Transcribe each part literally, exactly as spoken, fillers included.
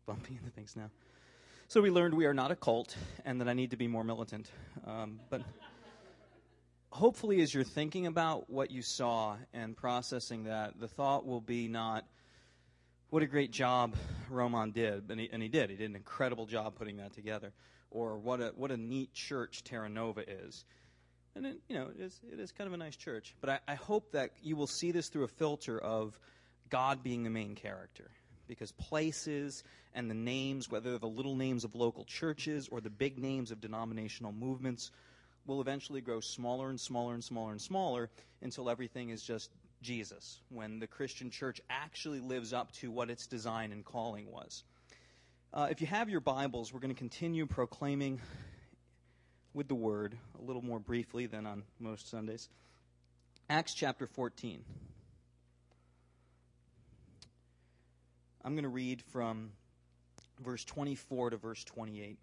bumping into things now. So we learned we are not a cult and that I need to be more militant. Um, but hopefully as you're thinking about what you saw and processing that, the thought will be not, what a great job Roman did, and he, and he did. He did an incredible job putting that together. Or what a what a neat church Terra Nova is. And it, you know, it is, it is kind of a nice church. But I, I hope that you will see this through a filter of God being the main character. Because places and the names, whether they're the little names of local churches or the big names of denominational movements, will eventually grow smaller and smaller and smaller and smaller until everything is just Jesus, when the Christian church actually lives up to what its design and calling was. Uh, if you have your Bibles, we're going to continue proclaiming with the Word a little more briefly than on most Sundays. Acts chapter fourteen. I'm going to read from verse twenty-four to verse twenty-eight.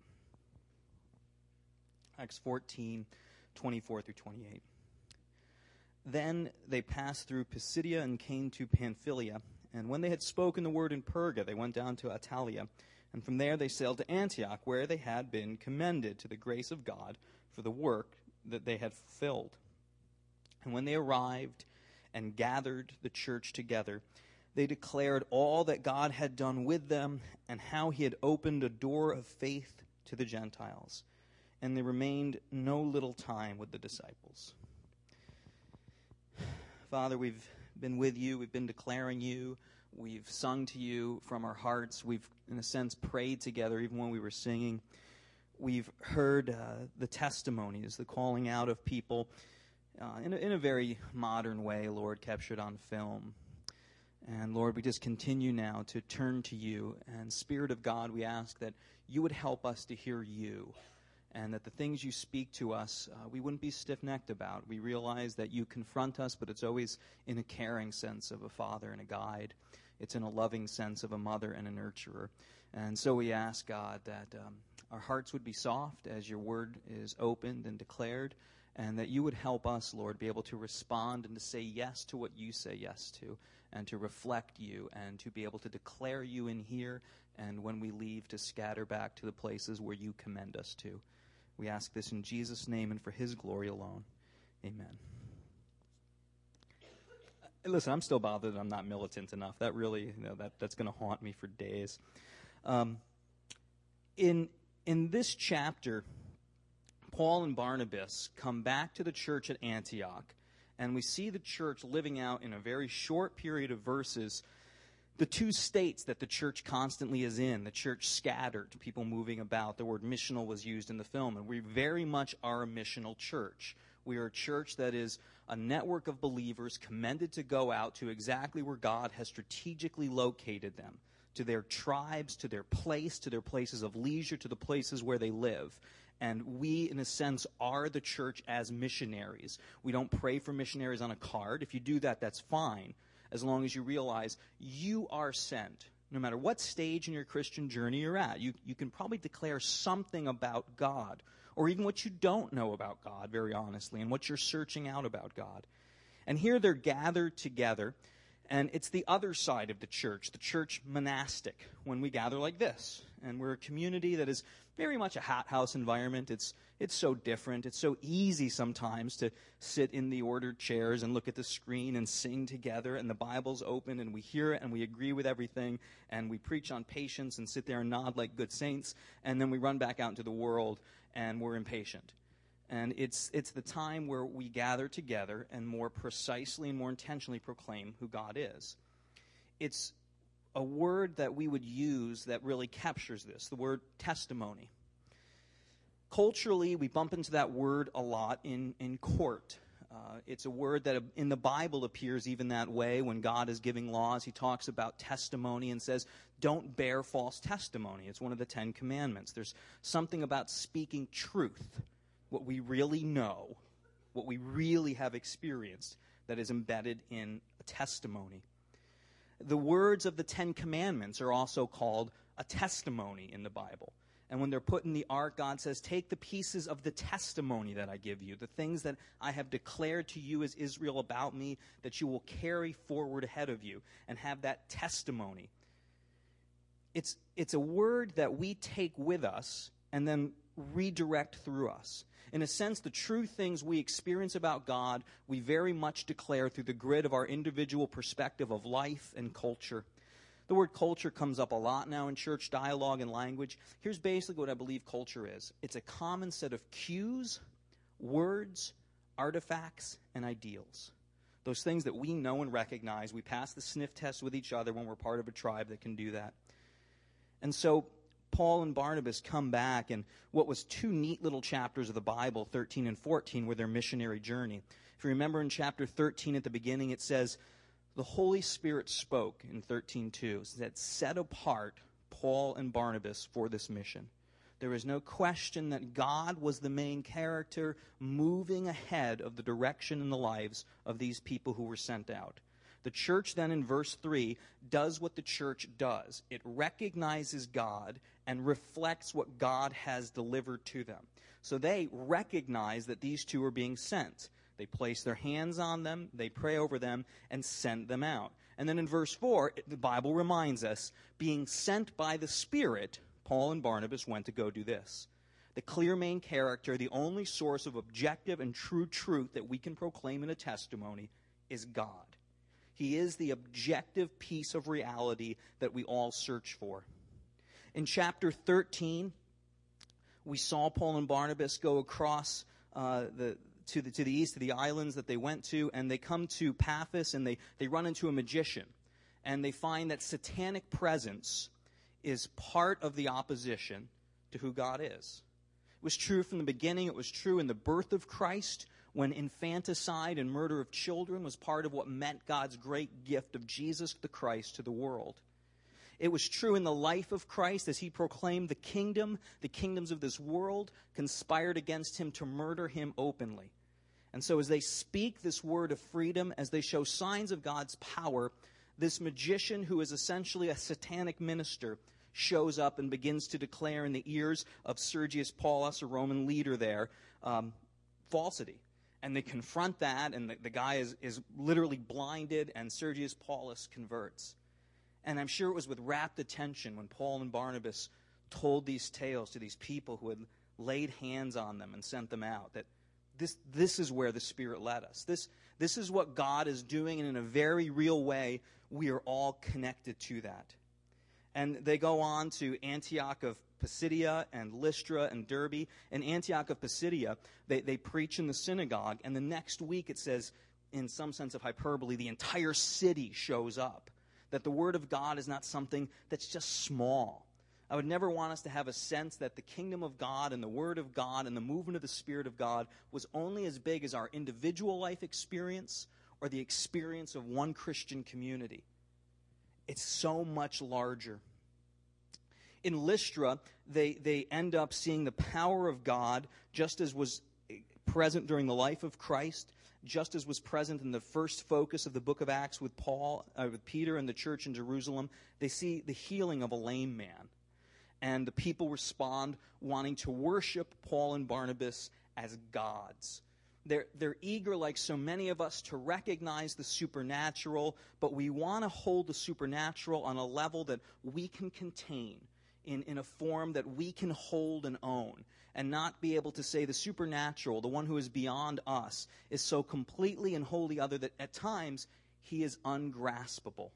Acts fourteen, twenty-four through twenty-eight. Then they passed through Pisidia and came to Pamphylia. And when they had spoken the word in Perga, they went down to Attalia. And from there they sailed to Antioch, where they had been commended to the grace of God for the work that they had fulfilled. And when they arrived and gathered the church together, they declared all that God had done with them and how he had opened a door of faith to the Gentiles. And they remained no little time with the disciples. Father, we've been with you. We've been declaring you. We've sung to you from our hearts. We've, in a sense, prayed together even when we were singing. We've heard uh, the testimonies, the calling out of people uh, in, a, in a very modern way, Lord, captured on film. And Lord, we just continue now to turn to you. And Spirit of God, we ask that you would help us to hear you. And that the things you speak to us, uh, we wouldn't be stiff-necked about. We realize that you confront us, but it's always in a caring sense of a father and a guide. It's in a loving sense of a mother and a nurturer. And so we ask, God, that um, our hearts would be soft as your word is opened and declared, and that you would help us, Lord, be able to respond and to say yes to what you say yes to, and to reflect you, and to be able to declare you in here, and when we leave, to scatter back to the places where you commend us to. We ask this in Jesus' name and for his glory alone. Amen. Listen, I'm still bothered that I'm not militant enough. That really, you know, that, that's going to haunt me for days. Um, in in this chapter, Paul and Barnabas come back to the church at Antioch, and we see the church living out in a very short period of verses the two states that the church constantly is in. The church scattered, people moving about. The word missional was used in the film, and we very much are a missional church. We are a church that is a network of believers commended to go out to exactly where God has strategically located them, to their tribes, to their place, to their places of leisure, to the places where they live. And we, in a sense, are the church as missionaries. We don't pray for missionaries on a card. If you do that, that's fine, as long as you realize you are sent. No matter what stage in your Christian journey you're at, you, you can probably declare something about God, or even what you don't know about God, very honestly, and what you're searching out about God. And here they're gathered together, and it's the other side of the church, the church monastic, when we gather like this. And we're a community that is very much a hothouse environment. It's it's so different. It's so easy sometimes to sit in the ordered chairs and look at the screen and sing together, and the Bible's open, and we hear it, and we agree with everything, and we preach on patience and sit there and nod like good saints, and then we run back out into the world, and we're impatient. And it's it's the time where we gather together and more precisely and more intentionally proclaim who God is. It's a word that we would use that really captures this, the word testimony. Culturally, we bump into that word a lot in, in court. Uh, it's a word that in the Bible appears even that way. When God is giving laws, he talks about testimony and says, don't bear false testimony. It's one of the Ten Commandments. There's something about speaking truth, what we really know, what we really have experienced, that is embedded in a testimony. The words of the Ten Commandments are also called a testimony in the Bible. And when they're put in the ark, God says, take the pieces of the testimony that I give you, the things that I have declared to you as Israel about me, that you will carry forward ahead of you and have that testimony. it's, it's a word that we take with us and then redirect through us. In a sense, the true things we experience about God, we very much declare through the grid of our individual perspective of life and culture. The word culture comes up a lot now in church dialogue and language. Here's basically what I believe culture is. It's a common set of cues, words, artifacts, and ideals. Those things that we know and recognize. We pass the sniff test with each other when we're part of a tribe that can do that. And so Paul and Barnabas come back, and what was two neat little chapters of the Bible, thirteen and fourteen, were their missionary journey. If you remember in chapter thirteen at the beginning, it says, the Holy Spirit spoke in thirteen two, that set apart Paul and Barnabas for this mission. There is no question that God was the main character moving ahead of the direction in the lives of these people who were sent out. The church then in verse three does what the church does. It recognizes God and reflects what God has delivered to them. So they recognize that these two are being sent. They place their hands on them, they pray over them, and send them out. And then in verse four, the Bible reminds us, being sent by the Spirit, Paul and Barnabas went to go do this. The clear main character, the only source of objective and true truth that we can proclaim in a testimony is God. He is the objective piece of reality that we all search for. In chapter thirteen, we saw Paul and Barnabas go across uh, the to the to the east, to the islands that they went to, and they come to Paphos, and they, they run into a magician. And they find that satanic presence is part of the opposition to who God is. It was true from the beginning. It was true in the birth of Christ, when infanticide and murder of children was part of what meant God's great gift of Jesus the Christ to the world. It was true in the life of Christ as he proclaimed the kingdom, the kingdoms of this world conspired against him to murder him openly. And so as they speak this word of freedom, as they show signs of God's power, this magician, who is essentially a satanic minister, shows up and begins to declare in the ears of Sergius Paulus, a Roman leader there, um, falsity. And they confront that, and the, the guy is, is literally blinded, and Sergius Paulus converts. And I'm sure it was with rapt attention when Paul and Barnabas told these tales to these people who had laid hands on them and sent them out, that this, this is where the Spirit led us. This, this is what God is doing, and in a very real way, we are all connected to that. And they go on to Antioch of Pisidia and Lystra and Derbe. In Antioch of Pisidia, they, they preach in the synagogue, and the next week it says, in some sense of hyperbole, the entire city shows up. That the Word of God is not something that's just small. I would never want us to have a sense that the kingdom of God and the Word of God and the movement of the Spirit of God was only as big as our individual life experience or the experience of one Christian community. It's so much larger. In Lystra, they, they end up seeing the power of God just as was present during the life of Christ, just as was present in the first focus of the book of Acts with Paul, uh, with Peter and the church in Jerusalem. They see the healing of a lame man. And the people respond wanting to worship Paul and Barnabas as gods. They're, they're eager, like so many of us, to recognize the supernatural, but we want to hold the supernatural on a level that we can contain, in, in a form that we can hold and own, and not be able to say the supernatural, the one who is beyond us, is so completely and wholly other that at times he is ungraspable.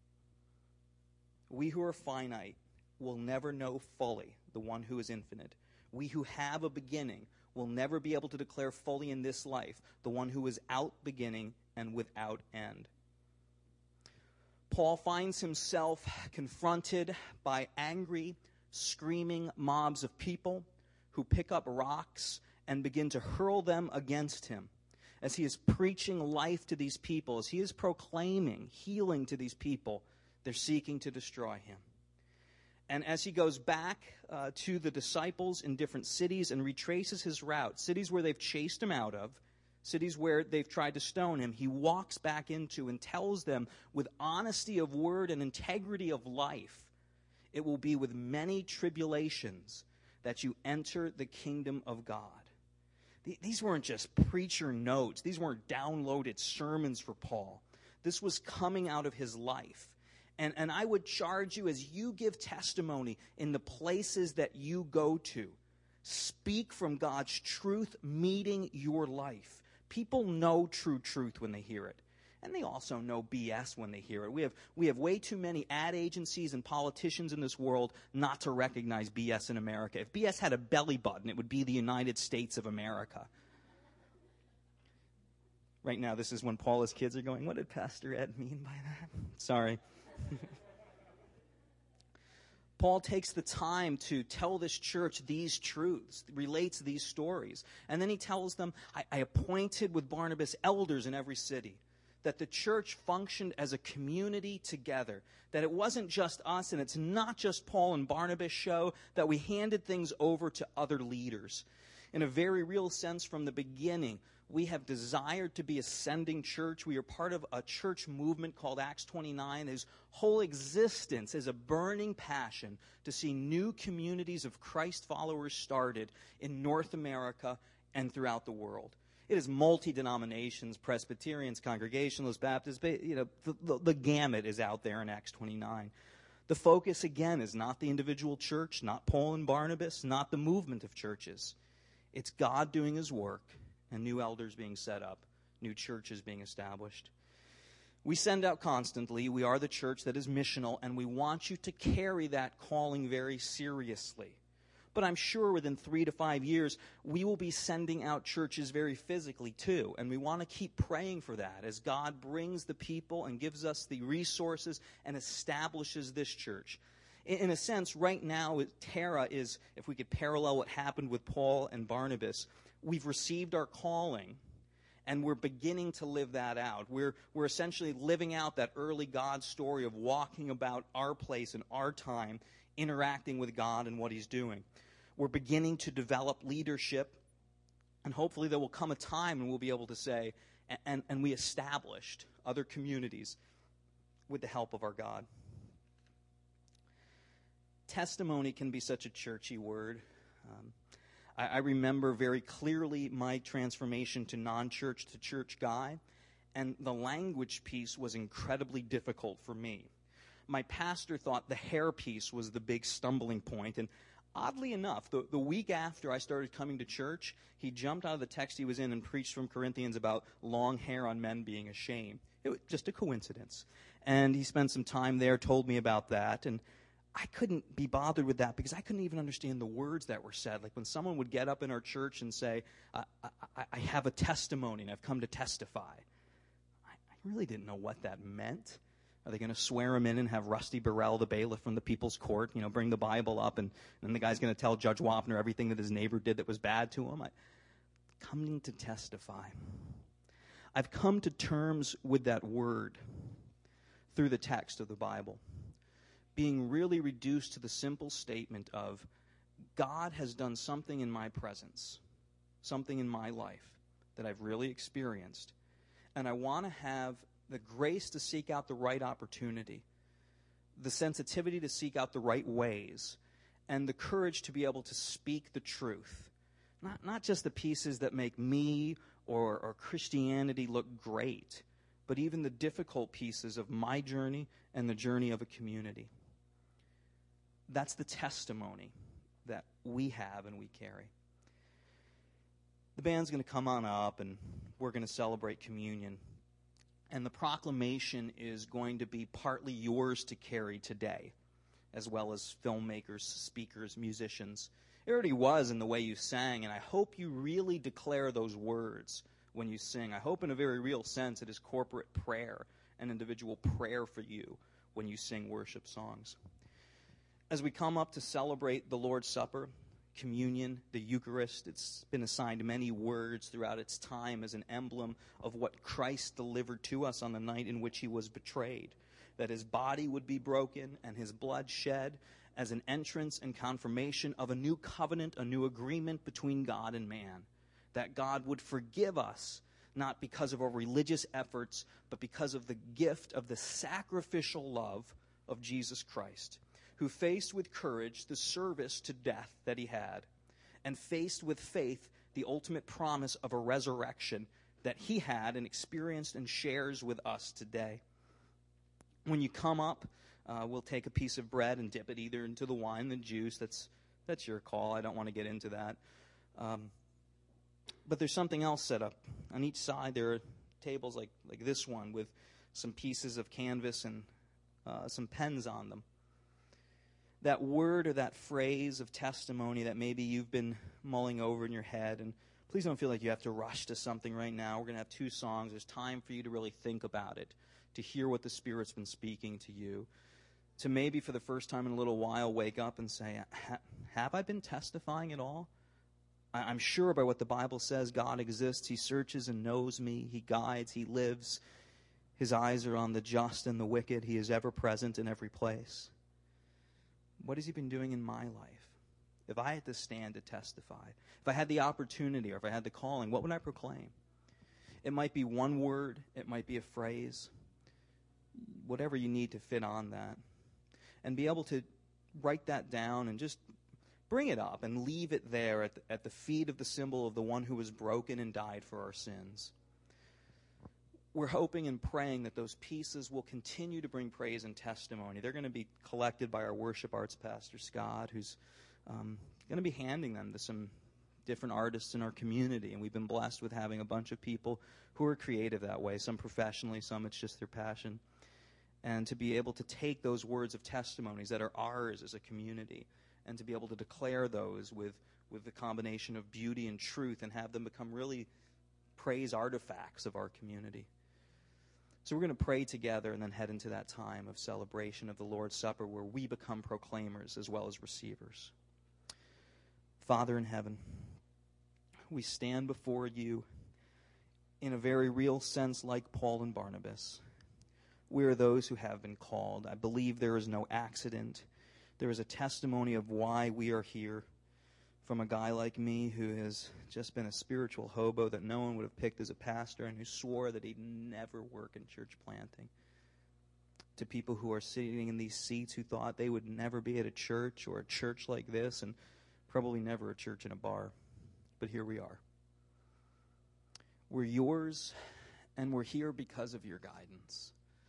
We who are finite will never know fully the one who is infinite. We who have a beginning will never be able to declare fully in this life the one who is out beginning and without end. Paul finds himself confronted by angry, screaming mobs of people who pick up rocks and begin to hurl them against him. As he is preaching life to these people, as he is proclaiming healing to these people, they're seeking to destroy him. And as he goes back uh, to the disciples in different cities and retraces his route, cities where they've chased him out of, cities where they've tried to stone him, he walks back into and tells them with honesty of word and integrity of life, it will be with many tribulations that you enter the kingdom of God. These weren't just preacher notes. These weren't downloaded sermons for Paul. This was coming out of his life. And, and I would charge you, as you give testimony in the places that you go to, speak from God's truth meeting your life. People know true truth when they hear it. And they also know B S when they hear it. We have, we have way too many ad agencies and politicians in this world not to recognize B S in America. If B S had a belly button, it would be the United States of America. Right now, this is when Paula's kids are going, what did Pastor Ed mean by that? Sorry. Paul takes the time to tell this church these truths, relates these stories. And then he tells them, I, I appointed with Barnabas elders in every city. That the church functioned as a community together. That it wasn't just us, and it's not just Paul and Barnabas' show, that we handed things over to other leaders. In a very real sense, from the beginning, we have desired to be a sending church. We are part of a church movement called Acts twenty-nine. Whose whole existence is a burning passion to see new communities of Christ followers started in North America and throughout the world. It is multi-denominations, Presbyterians, Congregationalists, Baptists, you know, the, the, the gamut is out there in Acts twenty-nine. The focus, again, is not the individual church, not Paul and Barnabas, not the movement of churches. It's God doing his work and new elders being set up, new churches being established. We send out constantly. We are the church that is missional, and we want you to carry that calling very seriously. But I'm sure within three to five years, we will be sending out churches very physically too. And we want to keep praying for that as God brings the people and gives us the resources and establishes this church. In, in a sense, right now, Terra is, if we could parallel what happened with Paul and Barnabas, we've received our calling and we're beginning to live that out. We're, we're essentially living out that early God story of walking about our place and our time, interacting with God and what he's doing. We're beginning to develop leadership, and hopefully there will come a time when we'll be able to say, and, and we established other communities with the help of our God. Testimony can be such a churchy word. Um, I, I remember very clearly my transformation to non-church to church guy, and the language piece was incredibly difficult for me. My pastor thought the hair piece was the big stumbling point, and oddly enough, the, the week after I started coming to church, he jumped out of the text he was in and preached from Corinthians about long hair on men being a shame. It was just a coincidence. And he spent some time there, told me about that, and I couldn't be bothered with that because I couldn't even understand the words that were said. Like when someone would get up in our church and say, I, I, I have a testimony and I've come to testify. I, I really didn't know what that meant. Are they going to swear him in and have Rusty Burrell, the bailiff from the people's court, you know, bring the Bible up, and, and then the guy's going to tell Judge Wapner everything that his neighbor did that was bad to him? I, coming to testify. I've come to terms with that word through the text of the Bible, being really reduced to the simple statement of God has done something in my presence, something in my life that I've really experienced, and I want to have the grace to seek out the right opportunity, the sensitivity to seek out the right ways, and the courage to be able to speak the truth. Not, not just the pieces that make me or, or Christianity look great, but even the difficult pieces of my journey and the journey of a community. That's the testimony that we have and we carry. The band's going to come on up, and we're going to celebrate communion. And the proclamation is going to be partly yours to carry today, as well as filmmakers, speakers, musicians. It already was in the way you sang, and I hope you really declare those words when you sing. I hope in a very real sense it is corporate prayer, an individual prayer for you when you sing worship songs. As we come up to celebrate the Lord's Supper, communion, the Eucharist, it's been assigned many words throughout its time as an emblem of what Christ delivered to us on the night in which he was betrayed, that his body would be broken and his blood shed as an entrance and confirmation of a new covenant, a new agreement between God and man, that God would forgive us not because of our religious efforts, but because of the gift of the sacrificial love of Jesus Christ, who faced with courage the service to death that he had, and faced with faith the ultimate promise of a resurrection that he had and experienced and shares with us today. When you come up, Uh, we'll take a piece of bread and dip it either into the wine, the juice. That's that's your call. I don't want to get into that. Um, but there's something else set up. On each side there are tables like, like this one with some pieces of canvas and uh, some pens on them. That word or that phrase of testimony that maybe you've been mulling over in your head, and please don't feel like you have to rush to something right now. We're going to have two songs. There's time for you to really think about it, to hear what the Spirit's been speaking to you, to maybe for the first time in a little while wake up and say, have I been testifying at all? I'm sure by what the Bible says, God exists. He searches and knows me. He guides. He lives. His eyes are on the just and the wicked. He is ever present in every place. What has he been doing in my life? If I had to stand to testify, if I had the opportunity or if I had the calling, what would I proclaim? It might be one word. It might be a phrase. Whatever you need to fit on that. And be able to write that down and just bring it up and leave it there at the, at the feet of the symbol of the one who was broken and died for our sins. We're hoping and praying that those pieces will continue to bring praise and testimony. They're going to be collected by our worship arts pastor, Scott, who's um, going to be handing them to some different artists in our community. And we've been blessed with having a bunch of people who are creative that way, some professionally, some it's just their passion. And to be able to take those words of testimonies that are ours as a community and to be able to declare those with, with the combination of beauty and truth and have them become really praise artifacts of our community. So we're going to pray together and then head into that time of celebration of the Lord's Supper where we become proclaimers as well as receivers. Father in heaven, we stand before you in a very real sense like Paul and Barnabas. We are those who have been called. I believe there is no accident. There is a testimony of why we are here from a guy like me who has just been a spiritual hobo that no one would have picked as a pastor and who swore that he'd never work in church planting. To people who are sitting in these seats who thought they would never be at a church or a church like this and probably never a church in a bar. But here we are. We're yours and we're here because of your guidance.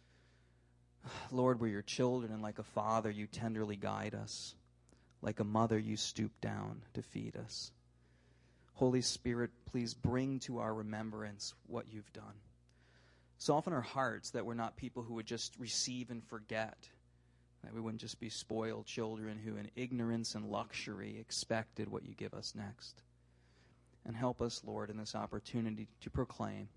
Lord, we're your children, and like a father, you tenderly guide us. Like a mother, you stoop down to feed us. Holy Spirit, please bring to our remembrance what you've done. Soften our hearts that we're not people who would just receive and forget, that we wouldn't just be spoiled children who in ignorance and luxury expected what you give us next. And help us, Lord, in this opportunity to proclaim,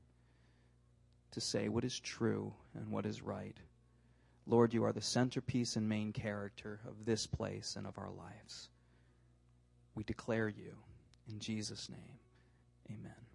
to say what is true and what is right. Lord, you are the centerpiece and main character of this place and of our lives. We declare you in Jesus' name. Amen.